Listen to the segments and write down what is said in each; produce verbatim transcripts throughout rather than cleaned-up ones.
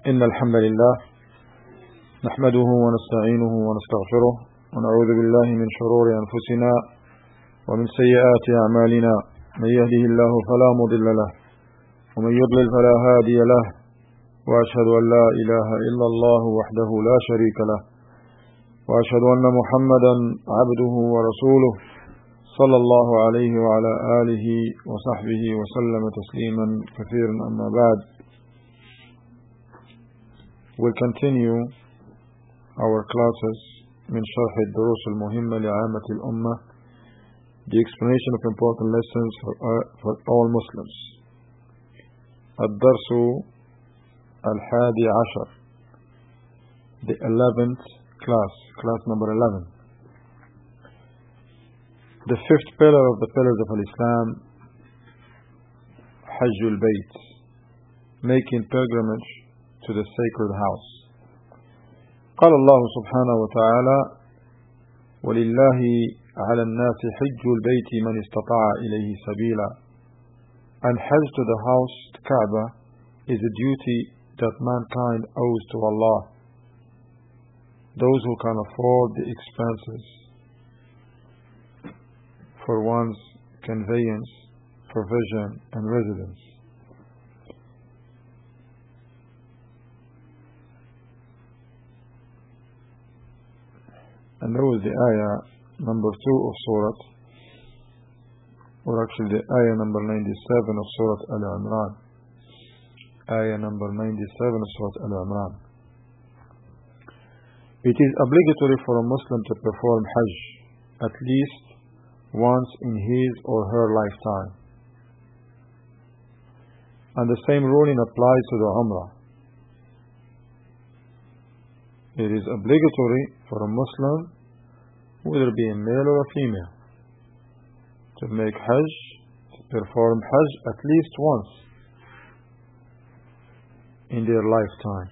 إن الحمد لله نحمده ونستعينه ونستغفره ونعوذ بالله من شرور أنفسنا ومن سيئات أعمالنا. من يهده الله فلا مضل له ومن يضلل فلا هادي له، وأشهد أن لا إله إلا الله وحده لا شريك له، وأشهد أن محمدا عبده ورسوله صلى الله عليه وعلى آله وصحبه وسلم تسليما كثيرا. أما بعد, we'll continue our classes من شرح الدروس المهمة لعامة الأمة, the explanation of important lessons for, uh, for all Muslims. الدرس الحادي عشر, the eleventh class, class number eleven. The fifth pillar of the pillars of Islam, Hajj al-Bayt, making pilgrimage to the sacred house. قال الله سبحانه وتعالى: ولله على الناس حج البيت من استطاع إليه سبيلا. And Hajj to the house, to Kaaba, is a duty that mankind owes to Allah, those who can afford the expenses for one's conveyance, provision and residence. And that was the ayah number two of Surah, or actually the ayah number ninety-seven of Surah Al-Imran. Ayah number ninety-seven of Surah Al-Imran. It is obligatory for a Muslim to perform Hajj at least once in his or her lifetime. And the same ruling applies to the Umrah. It is obligatory for a Muslim, whether it be a male or a female, to make Hajj, to perform Hajj at least once in their lifetime.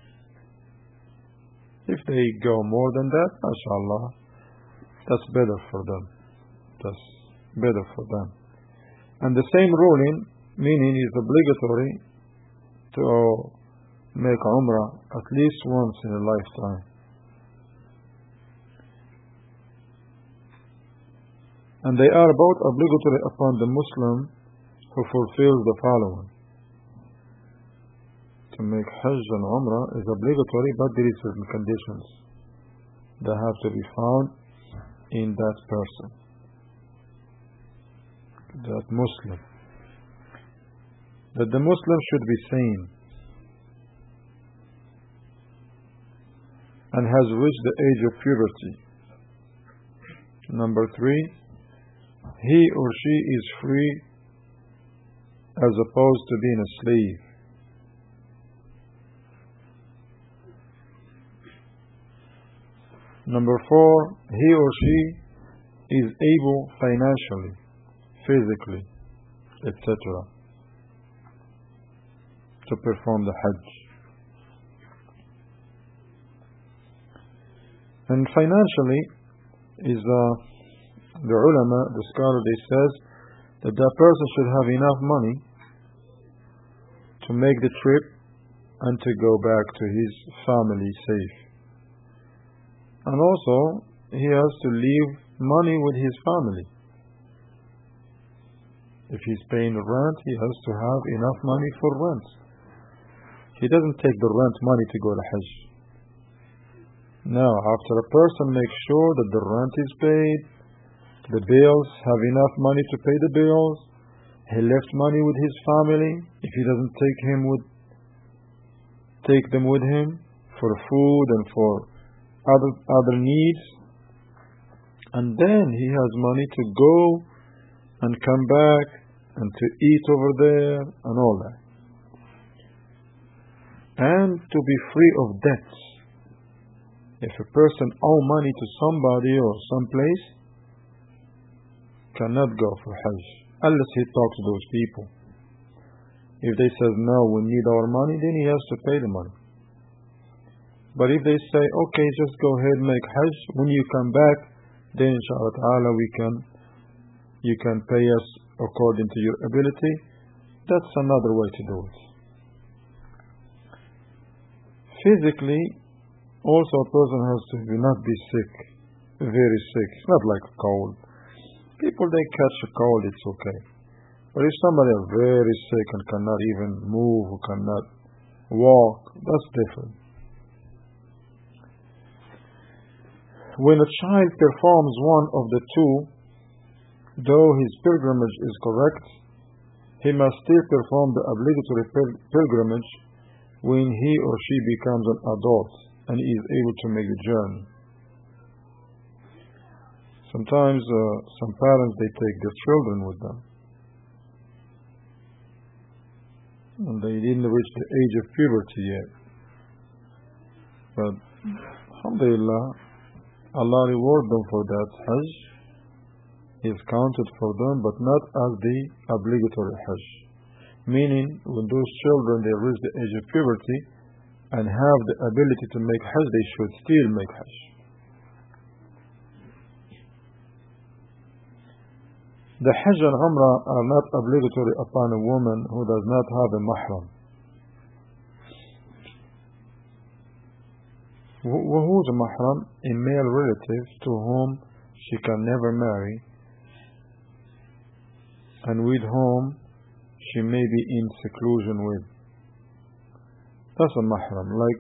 If they go more than that, mashallah, that's better for them. That's better for them. And the same ruling, meaning is obligatory to make Umrah at least once in a lifetime. And they are both obligatory upon the Muslim who fulfills the following. To make Hajj and Umrah is obligatory, but there is certain conditions that have to be found in that person, that Muslim. That the Muslim should be sane and has reached the age of puberty. Number three, he or she is free as opposed to being a slave. Number four, he or she is able financially, physically, et cetera to perform the Hajj. And financially is uh, the ulama, the scholar, they says that that person should have enough money to make the trip and to go back to his family safe. And also, he has to leave money with his family. If he's paying rent, he has to have enough money for rent. He doesn't take the rent money to go to Hajj. Now, after a person makes sure that the rent is paid, the bills have enough money to pay the bills, he left money with his family, if he doesn't take him with take them with him for food and for other other needs, and then he has money to go and come back and to eat over there and all that, and to be free of debts. If a person owe money to somebody or someplace, cannot go for Hajj unless he talks to those people. If they say no, we need our money, then he has to pay the money. But if they say okay, just go ahead and make Hajj, when you come back, then inshallah ta'ala we can you can pay us according to your ability, that's another way to do it. physically, also a person has to not be sick, very sick. It's not like a cold. People, they catch a cold, it's okay. But if somebody is very sick and cannot even move, or cannot walk, that's different. When a child performs one of the two, though his pilgrimage is correct, he must still perform the obligatory pil- pilgrimage when he or she becomes an adult and is able to make the journey. Sometimes uh, some parents, they take their children with them, and they didn't reach the age of puberty yet. But alhamdulillah, Allah reward them for that. Hajj is counted for them, but not as the obligatory Hajj. Meaning, when those children, they reach the age of puberty and have the ability to make Hajj, they should still make Hajj. The Hajj and Umrah are not obligatory upon a woman who does not have a mahram. Who is a mahram? A male relative to whom she can never marry and with whom she may be in seclusion with. That's a mahram, like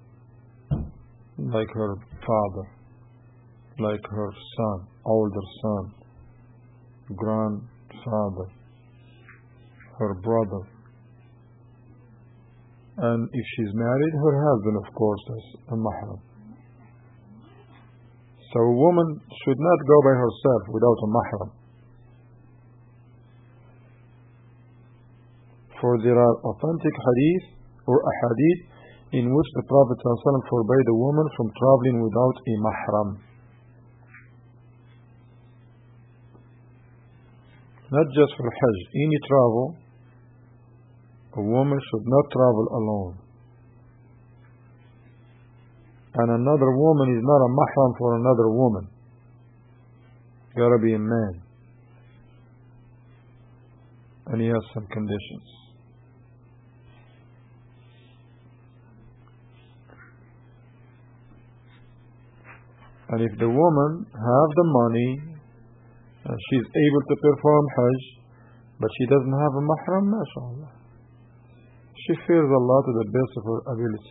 like her father, like her son, older son, grandfather, her brother. And if she's married, her husband, of course, is a mahram. So a woman should not go by herself without a mahram. For there are authentic hadith or ahadith in which the Prophet ﷺ forbade a woman from traveling without a mahram. Not just for Hajj, any travel, a woman should not travel alone. And another woman is not a mahram for another woman. You gotta be a man. And he has some conditions. And if the woman have the money and she's able to perform Hajj, but she doesn't have a mahram, mashallah, she fears Allah to the best of her ability.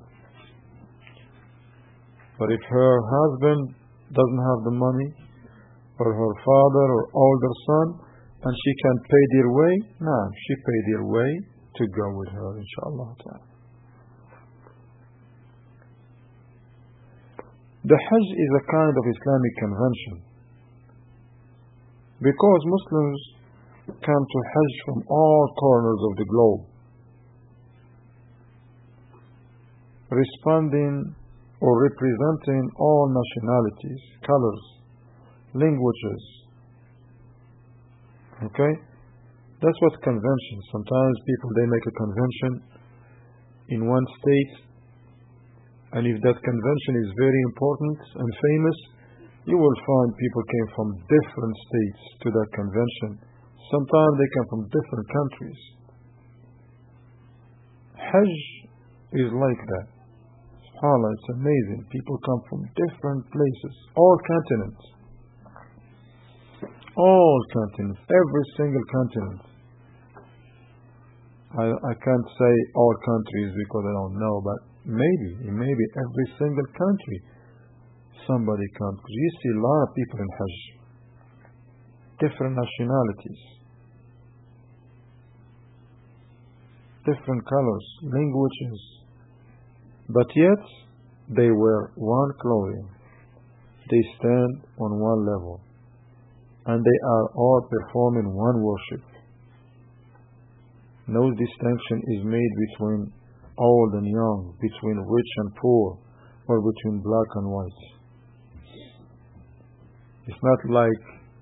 But if her husband doesn't have the money, or her father or older son, and she can pay their way, no, she pay their way to go with her, inshallah. The Hajj is a kind of Islamic convention, because Muslims come to Hajj from all corners of the globe, responding or representing all nationalities, colors, languages. Okay? That's what convention. Sometimes people, they make a convention in one state, and if that convention is very important and famous, you will find people came from different states to that convention. Sometimes they come from different countries. Hajj is like that. SubhanAllah, it's amazing. People come from different places, all continents. All continents, every single continent. I, I can't say all countries because I don't know, but maybe, maybe every single country somebody comes. Because you see a lot of people in Hajj, different nationalities, different colors, languages, but yet they wear one clothing. They stand on one level, and they are all performing one worship. No distinction is made between old and young, between rich and poor, or between black and white. It's not like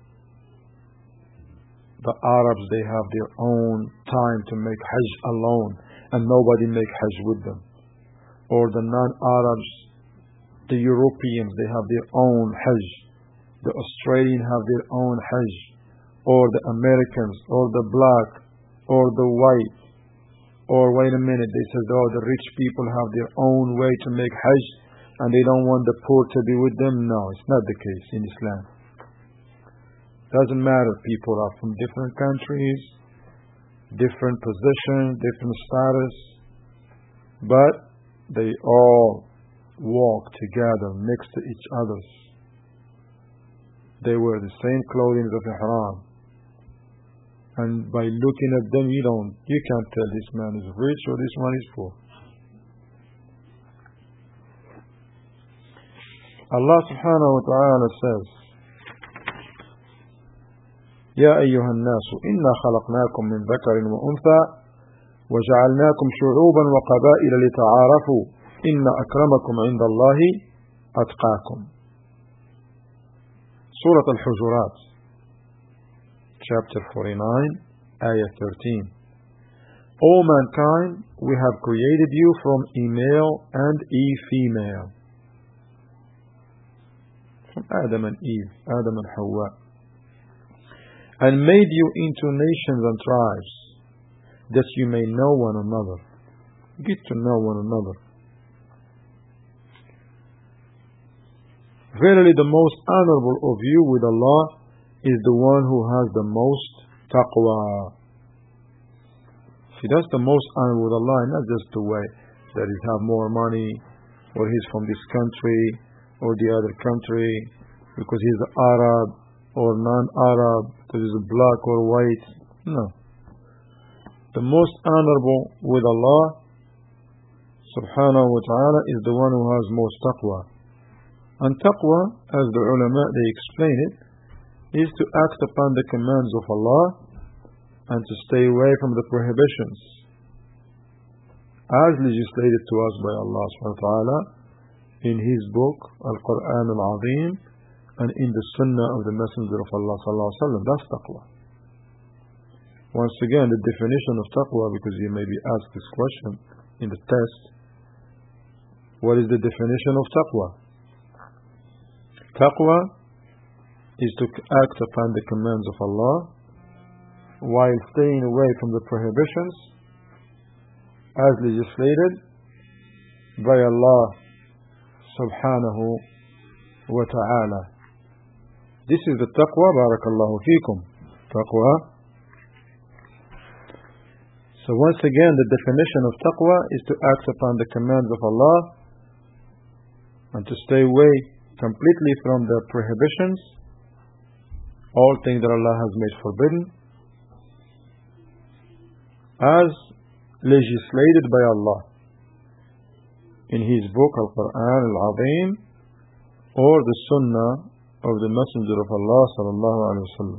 the Arabs, they have their own time to make Hajj alone and nobody make Hajj with them. Or the non-Arabs, the Europeans, they have their own Hajj. The Australians have their own Hajj. Or the Americans, or the black, or the white. Or wait a minute, they said, oh, the rich people have their own way to make Hajj and they don't want the poor to be with them. No, it's not the case in Islam. Doesn't matter. People are from different countries, different positions, different status, but they all walk together next to each other. They wear the same clothing of ihram. And by looking at them, you don't, you can't tell this man is rich or this one is poor. Allah subhanahu wa ta'ala says, يا أيها الناس إنا خلقناكم من ذكر وأنثى وجعلناكم شعوبا وقبائل لتعارفوا إن أكرمكم عند الله أتقاكم. Surah Al-Hujurat, chapter forty-nine, ayah thirteen. O mankind, we have created you from a male and a female. From Adam and Eve, Adam and Hawa. And made you into nations and tribes, that you may know one another. Get to know one another. Verily the most honorable of you with Allah is the one who has the most taqwa. See, that's the most honorable with Allah, not just the way that he have more money, or he's from this country, or the other country, because he's Arab, or non-Arab, because he's black or white. No. The most honorable with Allah subhanahu wa ta'ala is the one who has most taqwa. And taqwa, as the ulama they explain it, is to act upon the commands of Allah and to stay away from the prohibitions as legislated to us by Allah subhanahu wa ta'ala in His book Al-Quran Al-Azim and in the Sunnah of the Messenger of Allah sallallahu alaihi wasallam. That's taqwa. Once again, the definition of taqwa, because you may be asked this question in the test, what is the definition of taqwa? Taqwa is to act upon the commands of Allah while staying away from the prohibitions as legislated by Allah subhanahu wa ta'ala. This is the taqwa, barakallahu feekum. Taqwa. So once again, the definition of taqwa is to act upon the commands of Allah and to stay away completely from the prohibitions, all things that Allah has made forbidden, as legislated by Allah in His book Al-Quran Al-Azim or the Sunnah of the Messenger of Allah sallallahu alaihi wasallam.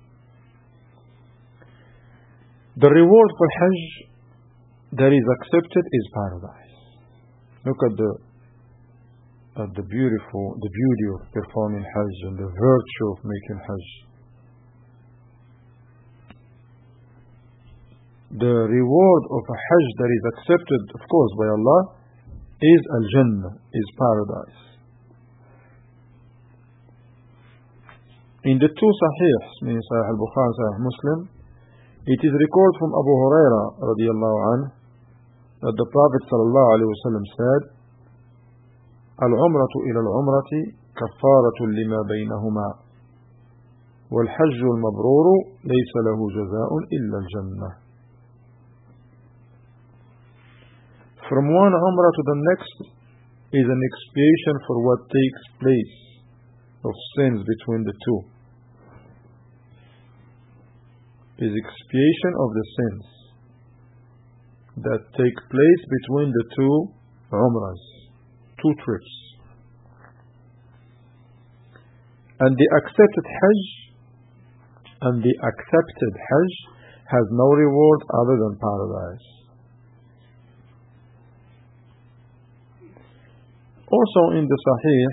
The reward for Hajj that is accepted is paradise. Look at the at the beautiful, the beauty of performing Hajj and the virtue of making Hajj. The reward of a Hajj that is accepted, of course, by Allah is Al-Jannah, is paradise. In the two Sahihs, meaning Sahih Al-Bukhari and Sahih Muslim, it is recorded from Abu Hurairah radiyallahu anhu that the Prophet sallallahu alaihi wasallam said, العمرة إلى العمرة كفارة لما بينهما والحج المبرور ليس له جزاء إلا الجنة. From one umrah to the next is an expiation for what takes place of sins between the two. Is expiation of the sins that take place between the two umrahs, two trips. And the accepted Hajj and the accepted Hajj has no reward other than paradise. Also in the Sahih,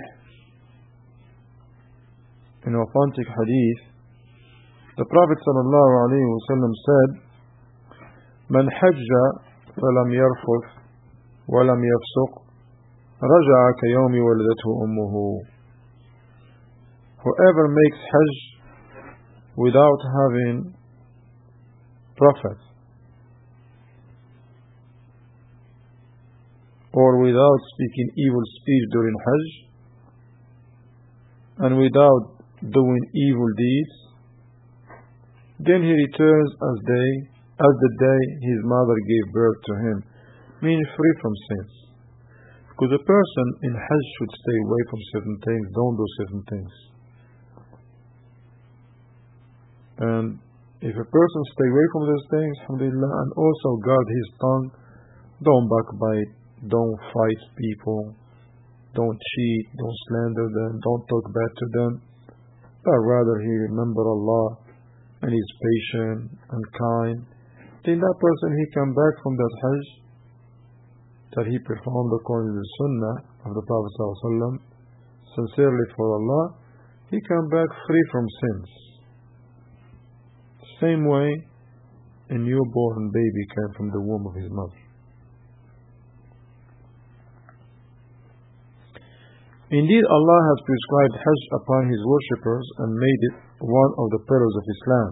in authentic hadith, the Prophet sallallahu alaihi wasallam said, "Man hajja falam yarfuth walam yafsuq raja'a kayawmi waladathu ummuhu." Whoever makes Hajj without having profit or without speaking evil speech during Hajj, and without doing evil deeds, then he returns as day as the day his mother gave birth to him, meaning free from sins. Because a person in Hajj should stay away from certain things, don't do certain things. And if a person stay away from those things, alhamdulillah, and also guard his tongue, don't backbite, don't fight people, don't cheat, don't slander them, don't talk bad to them, but rather he remember Allah and is patient and kind, then that person, he come back from that Hajj that he performed according to the Sunnah of the Prophet ﷺ, sincerely for Allah, he come back free from sins. Same way a newborn baby came from the womb of his mother. Indeed, Allah has prescribed Hajj upon His worshippers and made it one of the pillars of Islam.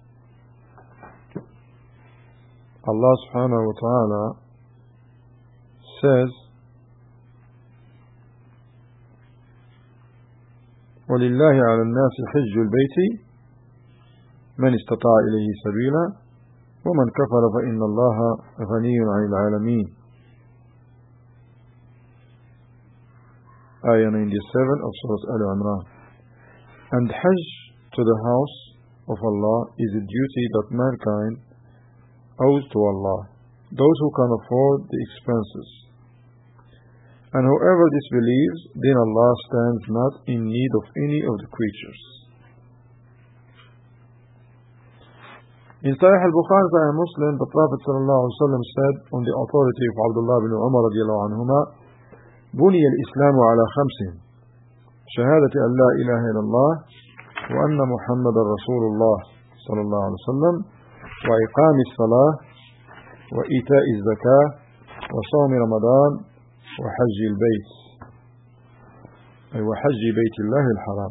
Allah subhanahu wa ta'ala says, وَلِلَّهِ عَلَى النَّاسِ حِجُّ الْبَيْتِ مَنِ اسْتَطَاعَ إِلَيْهِ سَبِيلًا وَمَنْ كَفَرَ فَإِنَّ اللَّهَ غَنِيٌّ عَنِ الْعَالَمِينَ. Ayah ninety-seven of Surah Al-Imran. And Hajj to the house of Allah is a duty that mankind owes to Allah, those who can afford the expenses. And whoever disbelieves, then Allah stands not in need of any of the creatures. In Sahih al-Bukhari, Sahih Muslim, the Prophet ﷺ said on the authority of Abdullah bin Umar radiallahu anhuma, بني الإسلام على خمس شهادة أن لا إله إلا الله وأن محمد رسول الله صلى الله عليه وسلم وإقام الصلاة وإيتاء الزكاة وصوم رمضان وحج البيت أي وحج بيت الله الحرام.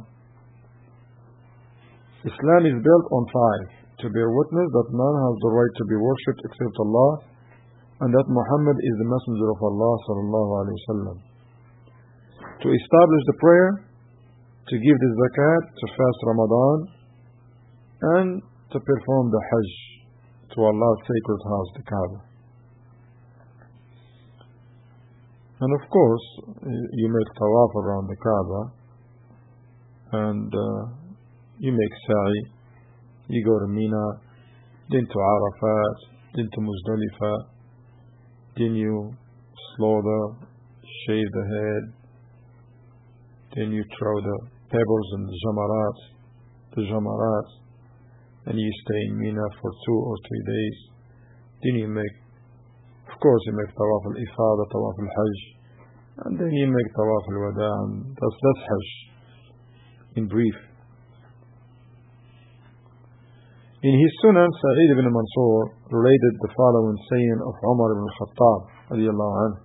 Islam is built on five: to bear witness that none has the right to be worshipped except Allah, and that Muhammad is the messenger of Allah sallallahu alaihi wasallam, to establish the prayer, to give the zakat, to fast Ramadan, and to perform the Hajj to Allah's sacred house, the Kaaba. And of course, you make tawaf around the Kaaba, and uh, you make sa'i, you go to Mina, then to Arafat, then to Muzdalifah, then you slaughter, shave the head, then you throw the pebbles and the jamarat, the jamarat, and you stay in Mina for two or three days. Then you make, of course, you make tawaf al-ifada, tawaf al-hajj, and then you make tawaf al-wada, and that's, that's hajj, in brief. In his Sunan, Sa'id ibn Mansur related the following saying of Umar ibn Khattab radiyallahu anhu.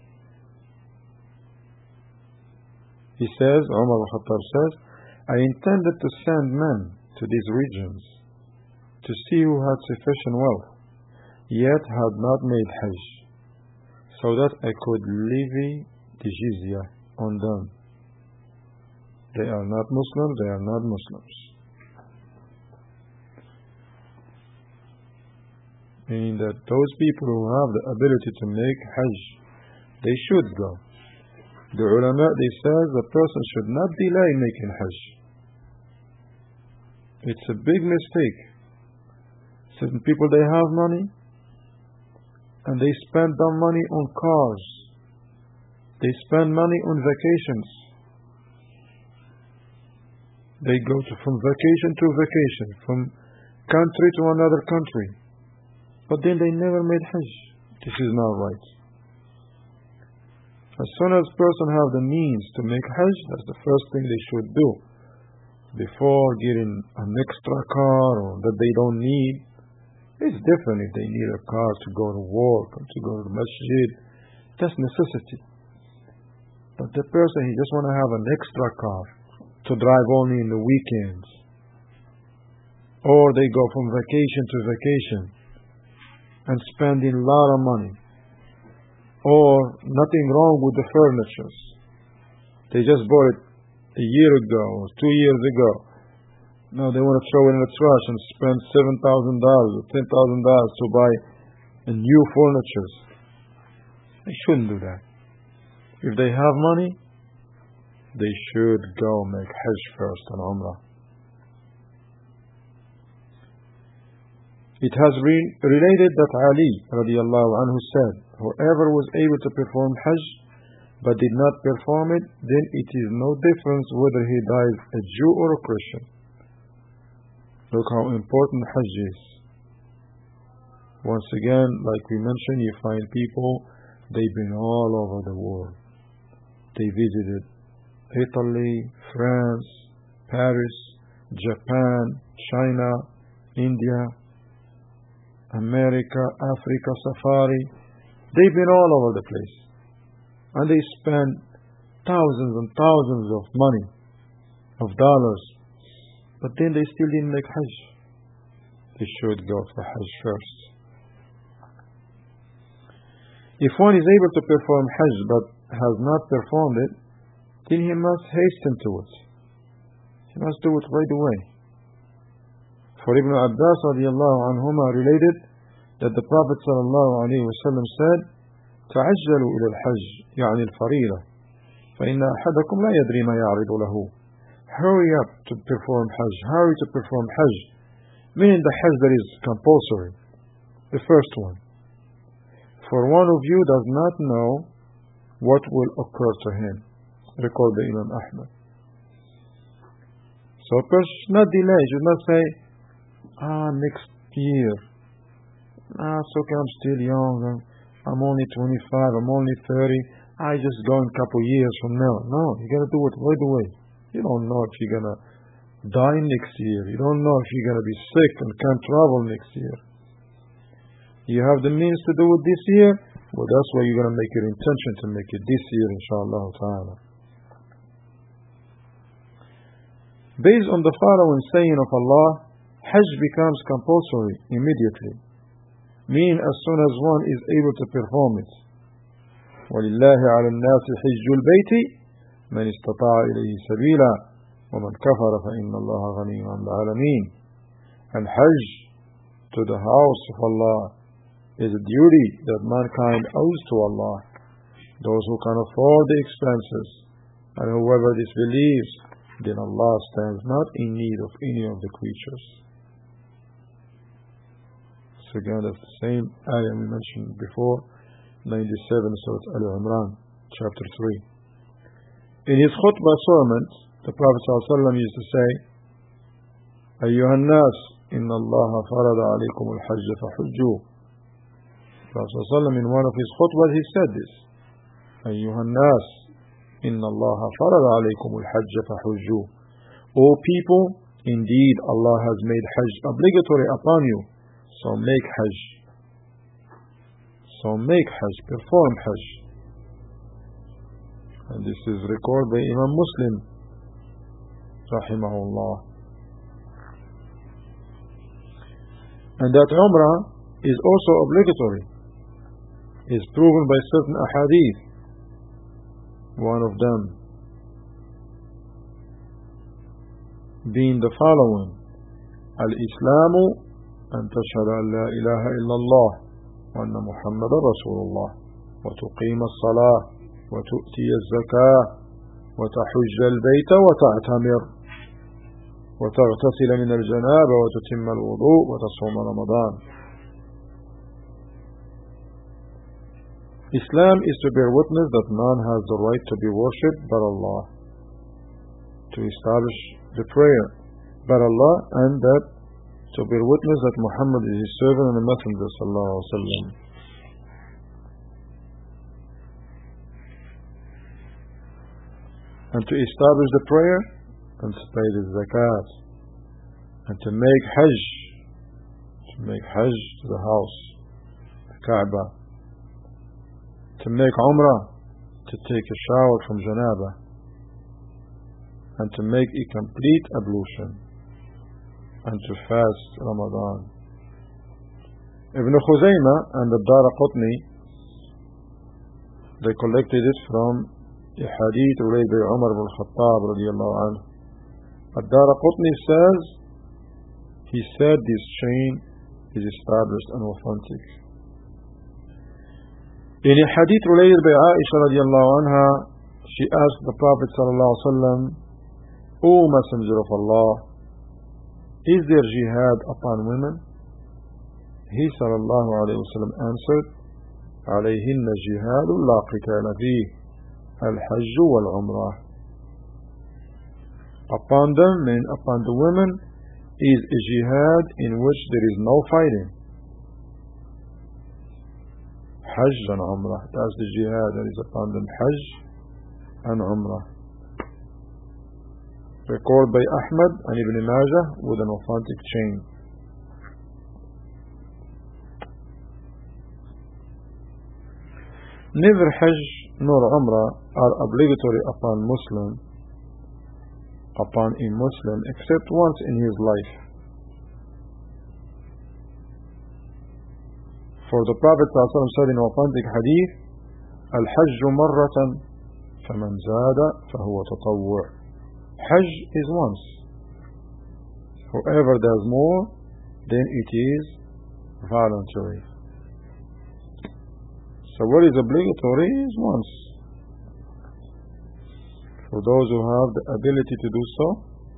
He says, Umar ibn Khattab says, I intended to send men to these regions to see who had sufficient wealth, yet had not made Hajj, so that I could levy the jizya on them. They are not Muslims, they are not Muslims. Meaning that those people who have the ability to make Hajj, they should go. The ulama, they say the person should not delay making Hajj. It's a big mistake. Certain people, they have money, and they spend their money on cars. They spend money on vacations. They go to, from vacation to vacation, from country to another country. But then they never made Hajj. This is not right. As soon as a person have the means to make Hajj, that's the first thing they should do. Before getting an extra car or that they don't need. It's different if they need a car to go to work or to go to the masjid. That's necessity. But the person, he just want to have an extra car to drive only in the weekends. Or they go from vacation to vacation and spending a lot of money. or nothing wrong with the furniture. They just bought it a year ago or two years ago. Now they want to throw it in the trash and spend seven thousand dollars or ten thousand dollars to buy a new furniture. They shouldn't do that. If they have money, they should go make Hajj first and Umrah. It has re- related that Ali radiallahu anhu said, whoever was able to perform Hajj but did not perform it, then it is no difference whether he dies a Jew or a Christian. Look how important Hajj is. Once again, like we mentioned, you find people, they've been all over the world. They visited Italy, France, Paris, Japan, China, India, America, Africa, safari. They've been all over the place. And they spend thousands and thousands of money, of dollars. But then they still didn't make Hajj. They should go for Hajj first. If one is able to perform Hajj but has not performed it, then he must hasten to it. He must do it right away. For Ibn Abbas radiallahu anhuma related that the Prophet sallallahu alayhi wa sallam said, تعجلوا إلى الحج يعني الفريضة فإن أحدكم لا يدري ما يعرض له. Hurry up to perform Hajj. Hurry to perform Hajj. Meaning the Hajj that is compulsory. The first one. For one of you does not know what will occur to him. Record the Imam Ahmad. So a person should not delay. Should not say, ah, next year. Ah, it's okay, I'm still young. I'm only twenty-five, I'm only thirty. I just go in a couple years from now. No, you got to do it right away. You don't know if you're going to die next year. You don't know if you're going to be sick and can't travel next year. You have the means to do it this year. Well, that's why you're going to make your intention to make it this year, inshallah ta'ala. Based on the following saying of Allah, Hajj becomes compulsory immediately, meaning as soon as one is able to perform it. وَلِلَّهِ عَلَى النَّاسِ حِجُّ الْبَيْتِ مَنِ اسْتَطَاعَ إِلَيْهِ سَبِيلًا وَمَنْ كَفَرَ فَإِنَّ اللَّهَ غَنِيٌّ عَنِ الْعَالَمِينَ. And Hajj to the house of Allah is a duty that mankind owes to Allah, those who can afford the expenses, and whoever disbelieves, then Allah stands not in need of any of the creatures. So again, that's the same ayah we mentioned before, ninety-seven, Surah Al-Imran, chapter three. In his khutbah sermons, the Prophet ﷺ used to say, أَيُّهَا النَّاسِ إِنَّ اللَّهَ فَرَضَ عَلَيْكُمُ الْحَجَّ فَحُجُّوا. Prophet ﷺ in one of his khutbahs he said this, أَيُّهَا النَّاسِ إِنَّ اللَّهَ فَرَضَ عَلَيْكُمُ الْحَجَّ فَحُجُّوا. O people, indeed Allah has made Hajj obligatory upon you, so make Hajj. So make Hajj, perform Hajj. And this is recorded by Imam Muslim, rahimahullah. And that Umrah is also obligatory, is proven by certain ahadith. One of them being the following: Al-Islamu an tashhadu an la ilaha illallah wa anna Muhammadan Rasulullah wa tuqima as-salah wa tu'ti az-zakah wa tahujja al-bayta wa ta'tamir wa taghtasila min al-janaba wa tutimma al-wudu' wa tasuma Ramadan. Islam is to bear witness that none has the right to be worshipped but Allah, to establish the prayer but Allah, and that to bear witness that Muhammad is his servant and a messenger sallallahu alaihi wasallam. And to establish the prayer and to pay the zakat and to make Hajj, to make Hajj to the house, the Kaaba, to make Umrah, to take a shower from Janaba, and to make a complete ablution, and to fast Ramadan. Ibn Khuzaymah and the Daraqutni They collected it from a hadith related by Umar ibn Khattab radiallahu anhu. Ad-Daraqutni says, he said this chain is established and authentic. In a hadith related by Aisha radiallahu anha, she asked the Prophet sallallahu alaihi wasallam, O Messenger of Allah, is there jihad upon women? He sallallahu alayhi wasallam answered, عليهن جهاد لا قتال فيه الحج والعمرة. Upon them, and upon the women, is a jihad in which there is no fighting. Hajj and Umrah. That's the jihad that is upon them. Hajj and Umrah. Recorded by Ahmad and Ibn Majah with an authentic chain. Neither Hajj nor Umrah are obligatory upon Muslim, upon a Muslim, except once in his life. For the Prophet ﷺ said in authentic hadith, Al-Hajj marratan, faman zada fahuwa tatawwu'. Hajj is once. Whoever does more, then it is voluntary. So what is obligatory is once. For those who have the ability to do so,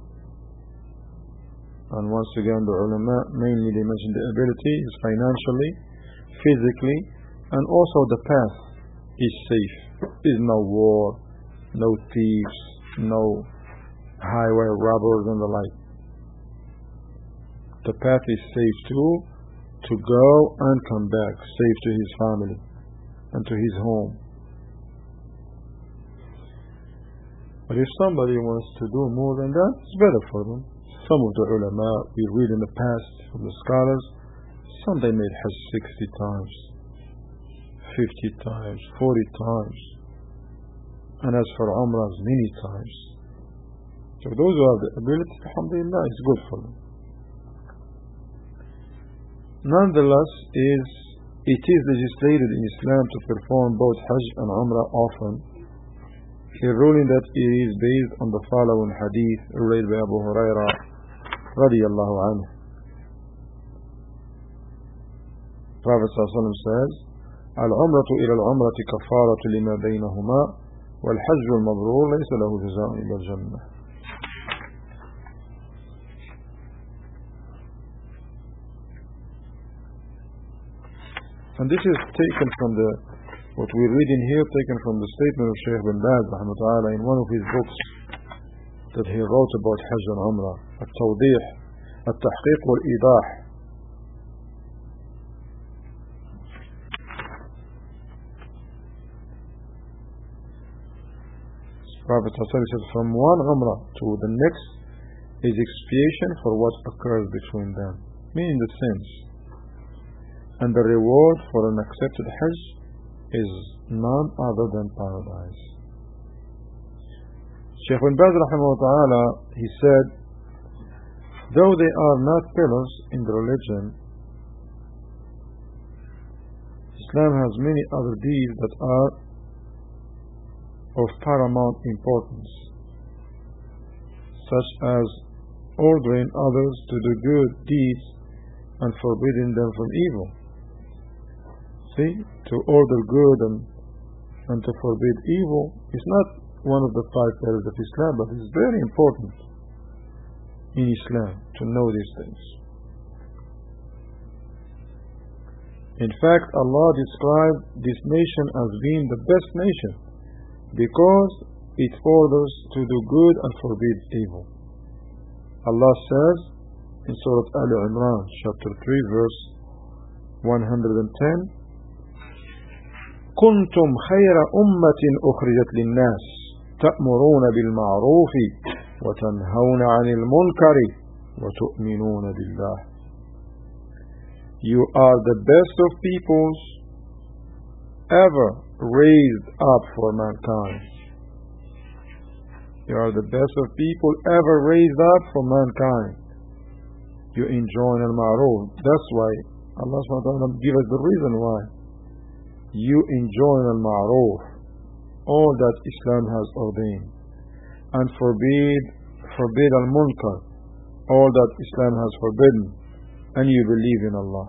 and once again the ulama, mainly they mention the ability is financially, physically, and also the path is safe. There is no war, no thieves, no highway robbers and the like. The path is safe too, to go and come back safe to his family and to his home. But if somebody wants to do more than that, it's better for them. Some of the ulama, we read in the past from the scholars, some they made hajj sixty times, fifty times, forty times. And as for umrahs, many times. So those who have the ability, alhamdulillah, it's good for them. Nonetheless, is it is legislated in Islam to perform both hajj and umrah often. A ruling that is based on the following hadith read by Abu Hurairah radiyallahu anhu. Prophet ﷺ says, Al-umratu ila al-umrati kafaratu lima baynahuma wal-hajju al-mabrur laysa lahu jaza'un illa al-jannah. And this is taken from the, what we're reading here, taken from the statement of Shaykh bin Baz rahmatullah in one of his books that he wrote about Hajj and Umrah, At-Tawdih, At-Tahqiq wal-Idah. Prophet says, from one Umrah to the next is expiation for what occurs between them, meaning the sins. And the reward for an accepted Hajj is none other than paradise. Shaykh bin Baz rahimahullah, he said, though they are not pillars in the religion, Islam has many other deeds that are of paramount importance, such as ordering others to do good deeds and forbidding them from evil. See, to order good and, and to forbid evil is not one of the five pillars of Islam, but it's very important in Islam to know these things. In fact, Allah described this nation as being the best nation because it orders to do good and forbid evil. Allah says in Surah Al-Imran, chapter three, verse one hundred ten, كنتم خير أمة أخرجت للناس تأمرون بالمعروف وتنهون عن المنكر وتؤمنون بالله. You are the best of peoples ever raised up for mankind. You are the best of people ever raised up for mankind. You enjoin al-ma'ruf. That's why Allah subhanahu wa ta'ala gives us the reason why. you enjoin al-ma'ruf, all that Islam has ordained, and forbid, forbid al-munkar, all that Islam has forbidden, and you believe in Allah.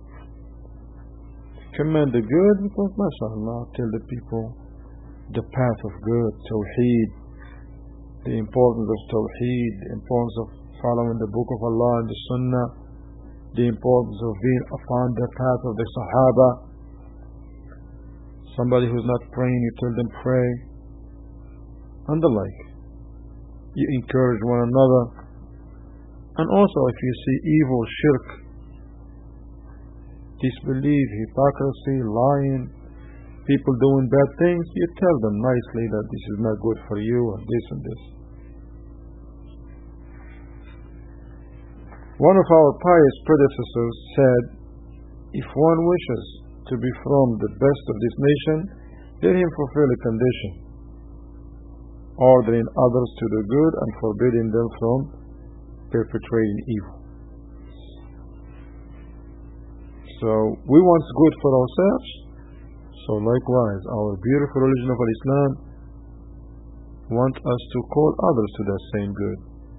Command the good because, mashallah, tell the people the path of good, Tawheed, the importance of Tawheed, the importance of following the book of Allah and the Sunnah, the importance of being upon the path of the Sahaba. Somebody who's not praying, you tell them pray, and the like. You encourage one another. And also, if you see evil, shirk, disbelief, hypocrisy, lying, people doing bad things, you tell them nicely that this is not good for you and this and this. One of our pious predecessors said, if one wishes to be from the best of this nation, let him fulfill a condition, ordering others to do good and forbidding them from perpetrating evil. So we want good for ourselves, so likewise our beautiful religion of Islam wants us to call others to that same good.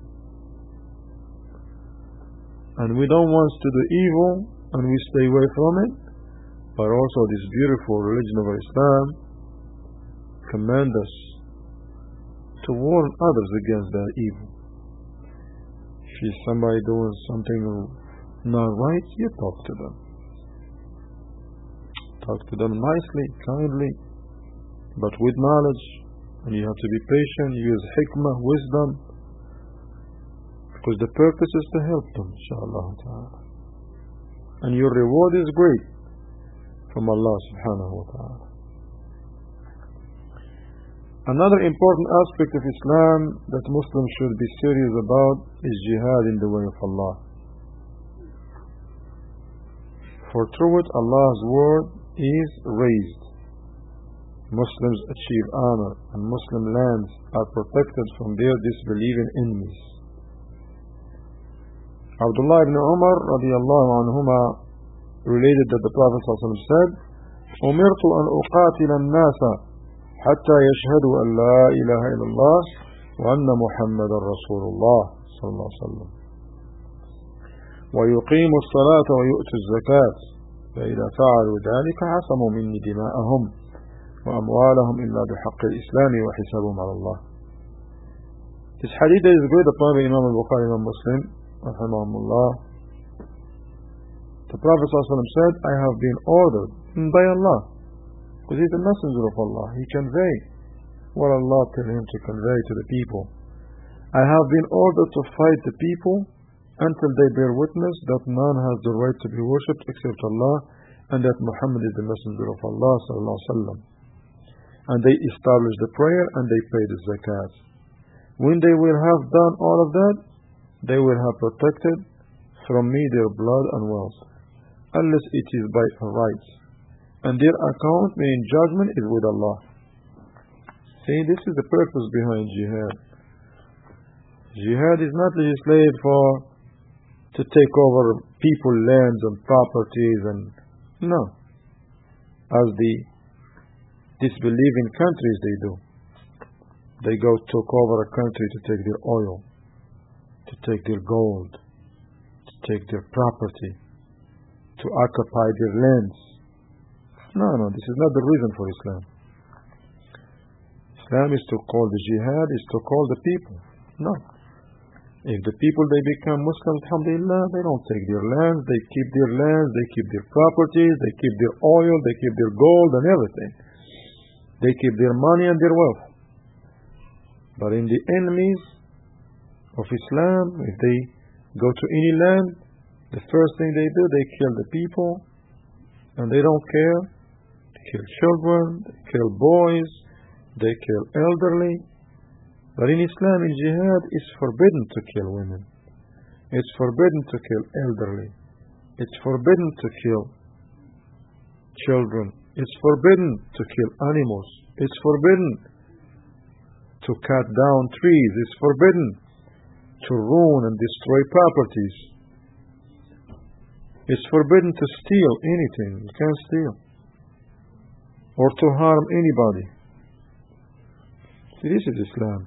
And we don't want to do evil and we stay away from it, but also this beautiful religion of Islam commands us to warn others against that evil. If you see somebody doing something not right, you talk to them. Talk to them nicely, kindly, but with knowledge. And you have to be patient, use hikmah, wisdom, because the purpose is to help them, inshaAllah ta'ala. And your reward is great from Allah subhanahu wa ta'ala. Another important aspect of Islam that Muslims should be serious about is jihad in the way of Allah. For through it, Allah's word is raised. Muslims achieve honor, and Muslim lands are protected from their disbelieving enemies. Abdullah ibn Umar radiyallahu anhuma related that the Prophet ﷺ said, أمرت أن أقاتل الناس حتى يشهدوا أن لا إله إلا الله وأن محمد رسول الله صلى الله عليه وسلم ويقيموا الصلاة ويؤتوا الزكاة فإذا فعلوا ذلك عصموا مني دماءهم وأموالهم إلا بحق الإسلام وحسابهم على الله. This hadith is good upon Imam al-Bukhari and Muslim rahimahumullah. The Prophet ﷺ said, I have been ordered by Allah, because he is the messenger of Allah. He convey what Allah tell him to convey to the people. I have been ordered to fight the people until they bear witness that none has the right to be worshipped except Allah, and that Muhammad is the messenger of Allah sallallahu alaihi wasallam. And they establish the prayer and they pay the zakat. When they will have done all of that, they will have protected from me their blood and wealth, unless it is by right, and their account may in judgment is with Allah. See, this is the purpose behind jihad. Jihad is not legislated for to take over people, lands and properties, and no, as the disbelieving countries they do. They go took over a country to take their oil, to take their gold, to take their property, to occupy their lands. No, no, this is not the reason for Islam. Islam is to call the jihad, is to call the people. No. If the people, they become Muslims, alhamdulillah, they don't take their lands, they keep their lands, they keep their properties, they keep their oil, they keep their gold and everything. They keep their money and their wealth. But in the enemies of Islam, if they go to any land, the first thing they do, they kill the people, and they don't care. They kill children, they kill boys, they kill elderly. But in Islam, in jihad, it's forbidden to kill women. It's forbidden to kill elderly. It's forbidden to kill children. It's forbidden to kill animals. It's forbidden to cut down trees. It's forbidden to ruin and destroy properties. It's forbidden to steal anything. You can't steal. or to harm anybody. See, this is Islam.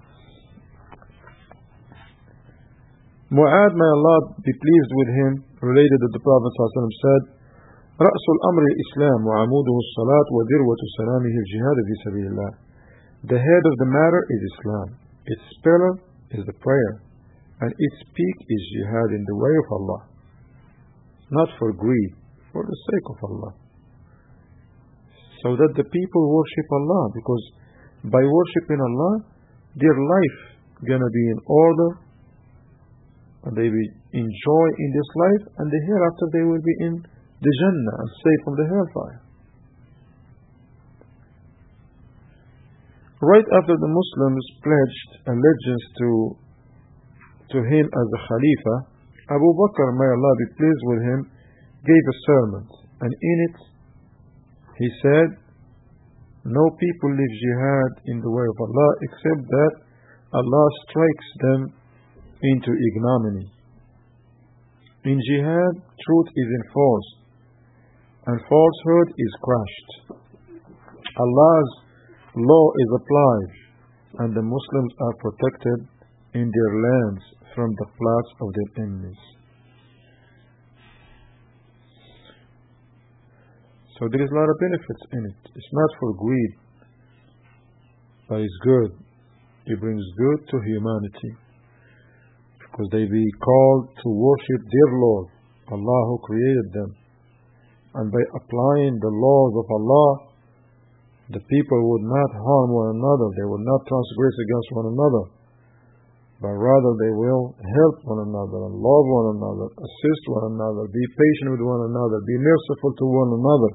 Mu'ad, may Allah be pleased with him, related that the Prophet ﷺ said, رأس الأمر الإسلام وعموده الصلاة وذروة سلامه الجهاد في سبيل الله. The head of the matter is Islam. Its pillar is the prayer, and its peak is jihad in the way of Allah. Not for greed, for the sake of Allah. So that the people worship Allah, because by worshiping Allah, their life gonna be in order, and they will enjoy in this life, and the hereafter they will be in the Jannah and safe from the hellfire. Right after the Muslims pledged allegiance to to him as the Khalifa, Abu Bakr, may Allah be pleased with him, gave a sermon, and in it he said, no people leave jihad in the way of Allah except that Allah strikes them into ignominy. In jihad, truth is enforced and falsehood is crushed. Allah's law is applied, and the Muslims are protected in their lands from the plots of their enemies. So there is a lot of benefits in it. It's not for greed, but it's good. It brings good to humanity, because they be called to worship their Lord, Allah who created them. And by applying the laws of Allah, the people would not harm one another, they would not transgress against one another, but rather they will help one another, and love one another, assist one another, be patient with one another, be merciful to one another,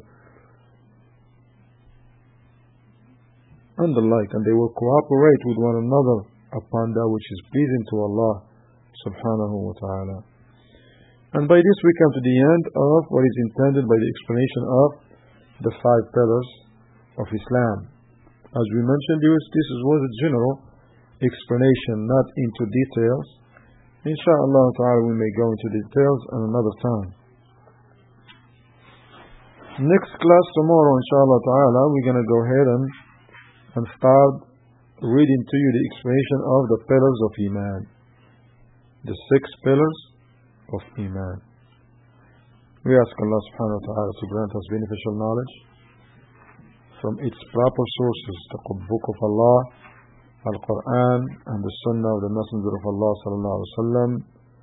and the like. And they will cooperate with one another upon that which is pleasing to Allah subhanahu wa ta'ala. And by this we come to the end of what is intended by the explanation of the five pillars of Islam. As we mentioned, this was a general explanation, not into details. Insha'Allah ta'ala we may go into details at another time. Next class tomorrow, insha'Allah ta'ala, we're going to go ahead and, and start reading to you the explanation of the pillars of Iman. The six pillars of Iman. We ask Allah subhanahu wa ta'ala to grant us beneficial knowledge from its proper sources, the Book of Allah, Al-Quran, and the Sunnah of the Messenger of Allah sallallahu alaihi wasallam,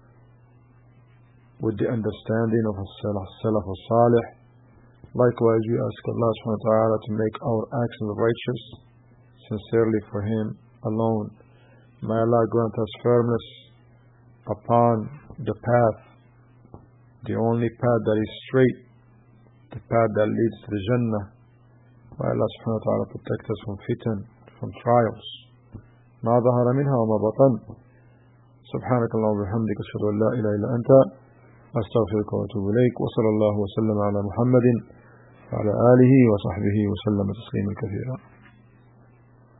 with the understanding of As-Salaf As-Salih. Likewise, we ask Allah subhanahu wa ta'ala to make our actions righteous, sincerely for Him alone. May Allah grant us firmness upon the path, the only path that is straight, the path that leads to the Jannah. May Allah subhanahu wa ta'ala protect us from fitan, from trials. ما ظهر منها وما بطن. سبحانك اللهم وبحمدك أشهد أن لا إله إلا أنت أستغفرك وأتوب إليك. وصلى الله وسلم على محمد وعلى آله وصحبه وسلم تسليما كثيرا.